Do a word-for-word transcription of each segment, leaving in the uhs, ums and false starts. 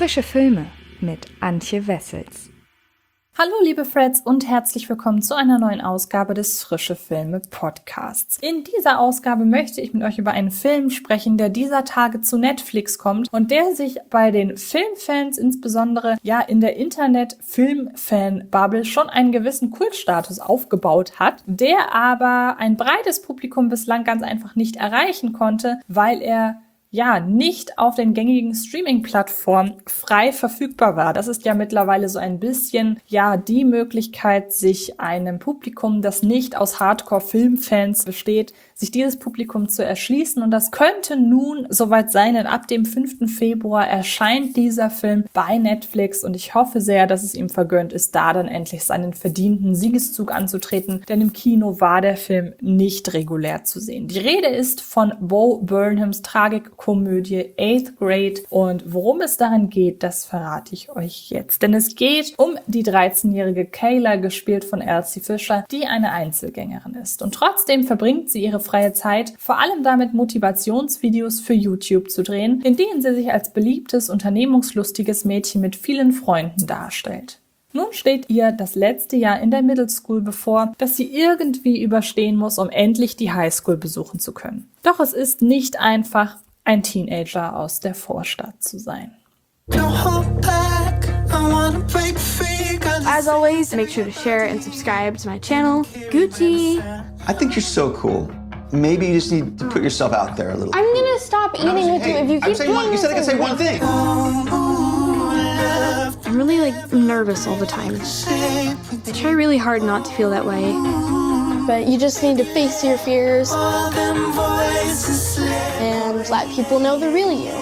Frische Filme mit Antje Wessels. Hallo liebe Freds und herzlich willkommen zu einer neuen Ausgabe des Frische Filme Podcasts. In dieser Ausgabe möchte ich mit euch über einen Film sprechen, der dieser Tage zu Netflix kommt und der sich bei den Filmfans, insbesondere ja in der Internet-Filmfan-Bubble, schon einen gewissen Kultstatus aufgebaut hat, der aber ein breites Publikum bislang ganz einfach nicht erreichen konnte, weil er ja, nicht auf den gängigen Streaming-Plattformen frei verfügbar war. Das ist ja mittlerweile so ein bisschen, ja, die Möglichkeit, sich einem Publikum, das nicht aus Hardcore-Filmfans besteht, sich dieses Publikum zu erschließen. Und das könnte nun soweit sein, denn ab dem fünften Februar erscheint dieser Film bei Netflix und ich hoffe sehr, dass es ihm vergönnt ist, da dann endlich seinen verdienten Siegeszug anzutreten, denn im Kino war der Film nicht regulär zu sehen. Die Rede ist von Bo Burnhams Tragikkomödie Eighth Grade und worum es darin geht, das verrate ich euch jetzt. Denn es geht um die dreizehnjährige Kayla, gespielt von Elsie Fisher, die eine Einzelgängerin ist. Und trotzdem verbringt sie ihre freie Zeit vor allem damit, Motivationsvideos für YouTube zu drehen, in denen sie sich als beliebtes, unternehmungslustiges Mädchen mit vielen Freunden darstellt. Nun steht ihr das letzte Jahr in der Middle School bevor, das sie irgendwie überstehen muss, um endlich die Highschool besuchen zu können. Doch es ist nicht einfach, ein Teenager aus der Vorstadt zu sein. As always, make sure to share and subscribe to my channel. Gucci! I think you're so cool. Maybe you just need to put yourself out there a little. I'm gonna stop eating with Hey, you if you I'm keep saying doing one, you said I could this. say one thing. I'm really like nervous all the time. I try really hard not to feel that way. But you just need to face your fears and let people know the real you.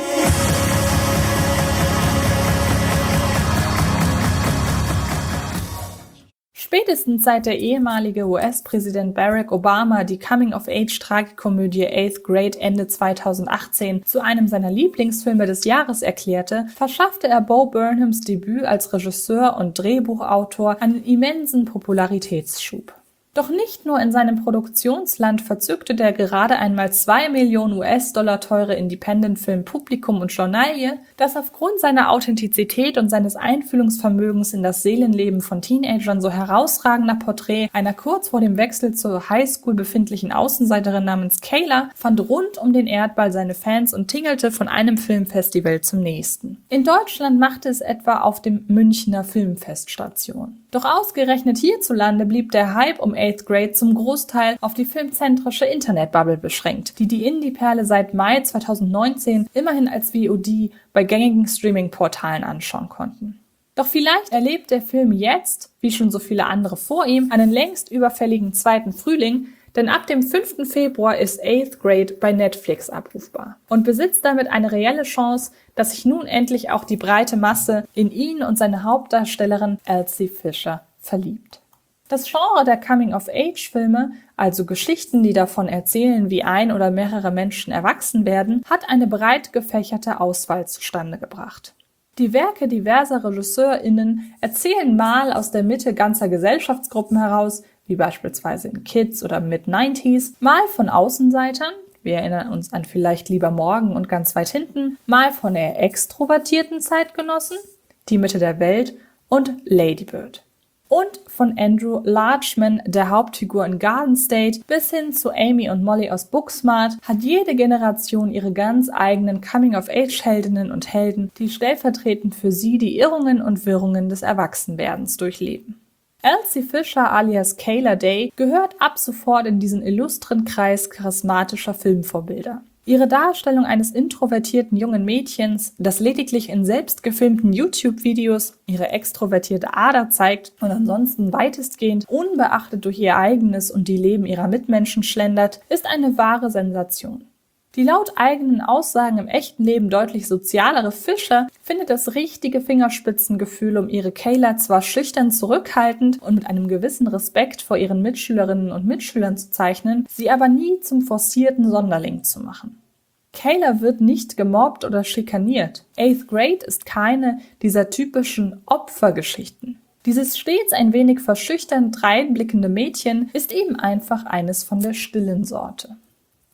Spätestens seit der ehemalige U S-Präsident Barack Obama die Coming-of-Age-Tragikkomödie Eighth Grade Ende zweitausendachtzehn zu einem seiner Lieblingsfilme des Jahres erklärte, verschaffte er Bo Burnhams Debüt als Regisseur und Drehbuchautor einen immensen Popularitätsschub. Doch nicht nur in seinem Produktionsland verzückte der gerade einmal zwei Millionen U S-Dollar teure Independent-Film Publikum und Journalie, das aufgrund seiner Authentizität und seines Einfühlungsvermögens in das Seelenleben von Teenagern so herausragender Porträt einer kurz vor dem Wechsel zur Highschool befindlichen Außenseiterin namens Kayla fand rund um den Erdball seine Fans und tingelte von einem Filmfestival zum nächsten. In Deutschland machte es etwa auf dem Münchner Filmfest Station. Doch ausgerechnet hierzulande blieb der Hype um Eighth Grade zum Großteil auf die filmzentrische Internetbubble beschränkt, die die Indie-Perle seit Mai zweitausendneunzehn immerhin als V O D bei gängigen Streaming-Portalen anschauen konnten. Doch vielleicht erlebt der Film jetzt, wie schon so viele andere vor ihm, einen längst überfälligen zweiten Frühling, denn ab dem fünften Februar ist Eighth Grade bei Netflix abrufbar und besitzt damit eine reelle Chance, dass sich nun endlich auch die breite Masse in ihn und seine Hauptdarstellerin Elsie Fisher verliebt. Das Genre der Coming-of-Age-Filme, also Geschichten, die davon erzählen, wie ein oder mehrere Menschen erwachsen werden, hat eine breit gefächerte Auswahl zustande gebracht. Die Werke diverser RegisseurInnen erzählen mal aus der Mitte ganzer Gesellschaftsgruppen heraus, wie beispielsweise in Kids oder Mid-neunziger, mal von Außenseitern, wir erinnern uns an Vielleicht lieber morgen und ganz weit hinten, mal von eher extrovertierten Zeitgenossen, Die Mitte der Welt und Lady Bird. Und von Andrew Larchman, der Hauptfigur in Garden State, bis hin zu Amy und Molly aus Booksmart, hat jede Generation ihre ganz eigenen Coming-of-Age-Heldinnen und Helden, die stellvertretend für sie die Irrungen und Wirrungen des Erwachsenwerdens durchleben. Elsie Fisher alias Kayla Day gehört ab sofort in diesen illustren Kreis charismatischer Filmvorbilder. Ihre Darstellung eines introvertierten jungen Mädchens, das lediglich in selbst gefilmten YouTube-Videos ihre extrovertierte Ader zeigt und ansonsten weitestgehend unbeachtet durch ihr eigenes und die Leben ihrer Mitmenschen schlendert, ist eine wahre Sensation. Die laut eigenen Aussagen im echten Leben deutlich sozialere Fisher findet das richtige Fingerspitzengefühl, um ihre Kayla zwar schüchtern zurückhaltend und mit einem gewissen Respekt vor ihren Mitschülerinnen und Mitschülern zu zeichnen, sie aber nie zum forcierten Sonderling zu machen. Kayla wird nicht gemobbt oder schikaniert. Eighth Grade ist keine dieser typischen Opfergeschichten. Dieses stets ein wenig verschüchtern dreinblickende Mädchen ist eben einfach eines von der stillen Sorte.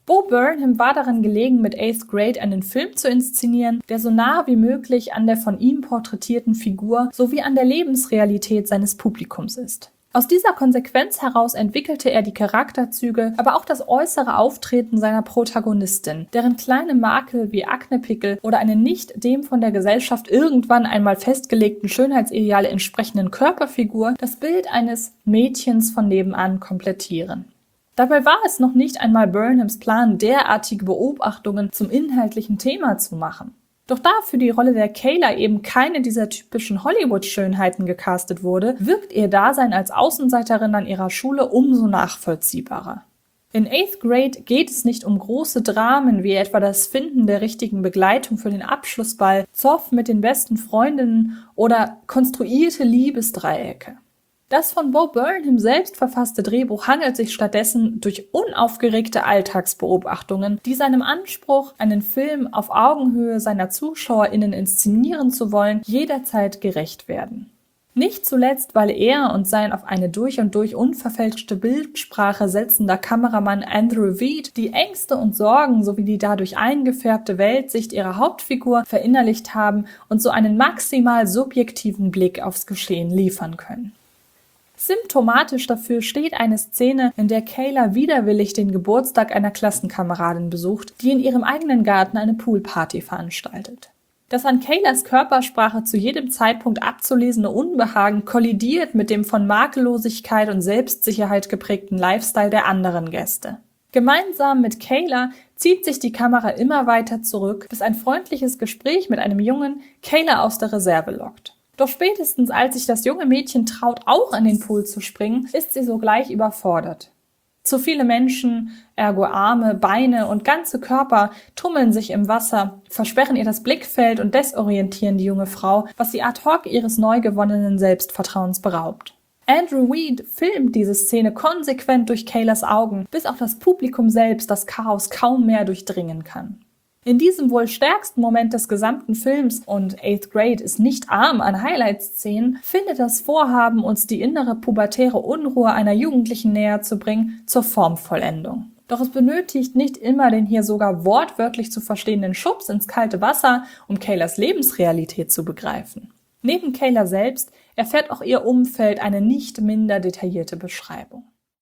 Bo Burnham war daran gelegen, mit Eighth Grade einen Film zu inszenieren, der so nah wie möglich an der von ihm porträtierten Figur sowie an der Lebensrealität seines Publikums ist. Aus dieser Konsequenz heraus entwickelte er die Charakterzüge, aber auch das äußere Auftreten seiner Protagonistin, deren kleine Makel wie Aknepickel oder eine nicht dem von der Gesellschaft irgendwann einmal festgelegten Schönheitsideale entsprechenden Körperfigur das Bild eines Mädchens von nebenan komplettieren. Dabei war es noch nicht einmal Burnhams Plan, derartige Beobachtungen zum inhaltlichen Thema zu machen. Doch da für die Rolle der Kayla eben keine dieser typischen Hollywood-Schönheiten gecastet wurde, wirkt ihr Dasein als Außenseiterin an ihrer Schule umso nachvollziehbarer. In Eighth Grade geht es nicht um große Dramen wie etwa das Finden der richtigen Begleitung für den Abschlussball, Zoff mit den besten Freundinnen oder konstruierte Liebesdreiecke. Das von Bo Burnham selbst verfasste Drehbuch hangelt sich stattdessen durch unaufgeregte Alltagsbeobachtungen, die seinem Anspruch, einen Film auf Augenhöhe seiner ZuschauerInnen inszenieren zu wollen, jederzeit gerecht werden. Nicht zuletzt, weil er und sein auf eine durch und durch unverfälschte Bildsprache setzender Kameramann Andrew Weed die Ängste und Sorgen sowie die dadurch eingefärbte Weltsicht ihrer Hauptfigur verinnerlicht haben und so einen maximal subjektiven Blick aufs Geschehen liefern können. Symptomatisch dafür steht eine Szene, in der Kayla widerwillig den Geburtstag einer Klassenkameradin besucht, die in ihrem eigenen Garten eine Poolparty veranstaltet. Das an Kaylas Körpersprache zu jedem Zeitpunkt abzulesende Unbehagen kollidiert mit dem von Makellosigkeit und Selbstsicherheit geprägten Lifestyle der anderen Gäste. Gemeinsam mit Kayla zieht sich die Kamera immer weiter zurück, bis ein freundliches Gespräch mit einem Jungen Kayla aus der Reserve lockt. Doch spätestens als sich das junge Mädchen traut, auch in den Pool zu springen, ist sie sogleich überfordert. Zu viele Menschen, ergo Arme, Beine und ganze Körper, tummeln sich im Wasser, versperren ihr das Blickfeld und desorientieren die junge Frau, was sie ad hoc ihres neu gewonnenen Selbstvertrauens beraubt. Andrew Weed filmt diese Szene konsequent durch Kaylas Augen, bis auch das Publikum selbst das Chaos kaum mehr durchdringen kann. In diesem wohl stärksten Moment des gesamten Films, und Eighth Grade ist nicht arm an Highlight-Szenen, findet das Vorhaben, uns die innere pubertäre Unruhe einer Jugendlichen näher zu bringen, zur Formvollendung. Doch es benötigt nicht immer den hier sogar wortwörtlich zu verstehenden Schubs ins kalte Wasser, um Kaylas Lebensrealität zu begreifen. Neben Kayla selbst erfährt auch ihr Umfeld eine nicht minder detaillierte Beschreibung.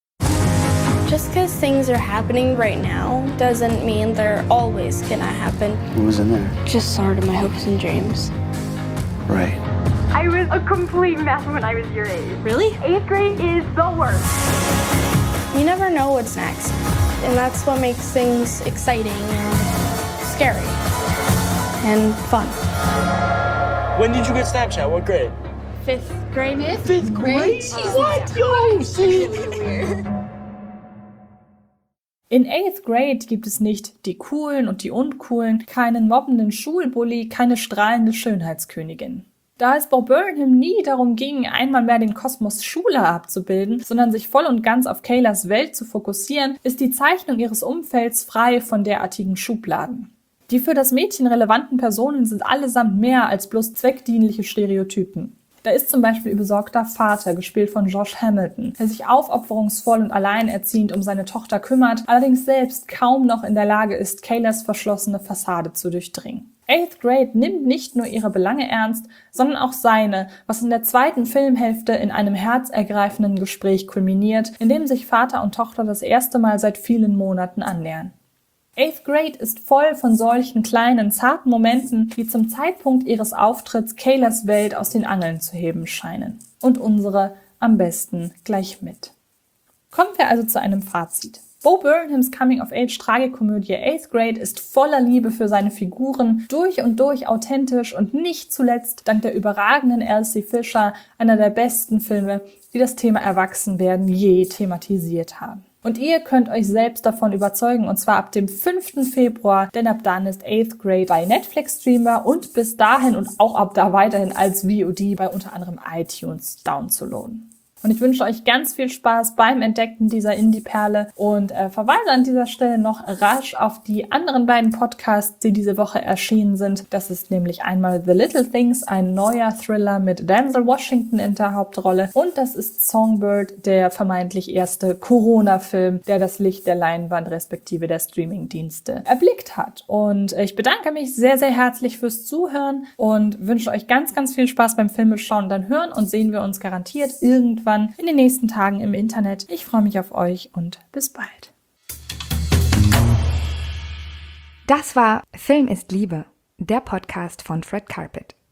Just because things are happening right now doesn't mean they're always gonna happen. What was in there? Just sort of my hopes and dreams. Right. I was a complete mess when I was your age. Really? Eighth grade is the worst. You never know what's next. And that's what makes things exciting and scary. And fun. When did you get Snapchat? What grade? Fifth grade? Fifth grade? What? Yo, see? In Eighth Grade gibt es nicht die Coolen und die Uncoolen, keinen mobbenden Schulbully, keine strahlende Schönheitskönigin. Da es Bo Burnham nie darum ging, einmal mehr den Kosmos Schule abzubilden, sondern sich voll und ganz auf Kaylas Welt zu fokussieren, ist die Zeichnung ihres Umfelds frei von derartigen Schubladen. Die für das Mädchen relevanten Personen sind allesamt mehr als bloß zweckdienliche Stereotypen. Da ist zum Beispiel ihr besorgter Vater, gespielt von Josh Hamilton, der sich aufopferungsvoll und alleinerziehend um seine Tochter kümmert, allerdings selbst kaum noch in der Lage ist, Kaylas verschlossene Fassade zu durchdringen. Eighth Grade nimmt nicht nur ihre Belange ernst, sondern auch seine, was in der zweiten Filmhälfte in einem herzergreifenden Gespräch kulminiert, in dem sich Vater und Tochter das erste Mal seit vielen Monaten annähern. Eighth Grade ist voll von solchen kleinen, zarten Momenten, die zum Zeitpunkt ihres Auftritts Kaylas Welt aus den Angeln zu heben scheinen. Und unsere am besten gleich mit. Kommen wir also zu einem Fazit. Bo Burnhams Coming-of-Age-Tragikomödie Eighth Grade ist voller Liebe für seine Figuren, durch und durch authentisch und nicht zuletzt dank der überragenden Elsie Fisher einer der besten Filme, die das Thema Erwachsenwerden je thematisiert haben. Und ihr könnt euch selbst davon überzeugen, und zwar ab dem fünften Februar, denn ab dann ist Eighth Grade bei Netflix streambar und bis dahin und auch ab da weiterhin als V O D bei unter anderem iTunes downzuladen. Und ich wünsche euch ganz viel Spaß beim Entdecken dieser Indie-Perle und äh, verweise an dieser Stelle noch rasch auf die anderen beiden Podcasts, die diese Woche erschienen sind. Das ist nämlich einmal The Little Things, ein neuer Thriller mit Denzel Washington in der Hauptrolle, und das ist Songbird, der vermeintlich erste Corona-Film, der das Licht der Leinwand respektive der Streaming-Dienste erblickt hat. Und ich bedanke mich sehr, sehr herzlich fürs Zuhören und wünsche euch ganz, ganz viel Spaß beim Filmeschauen. Dann hören und sehen wir uns garantiert irgendwann in den nächsten Tagen im Internet. Ich freue mich auf euch und bis bald. Das war Film ist Liebe, der Podcast von Fred Carpet.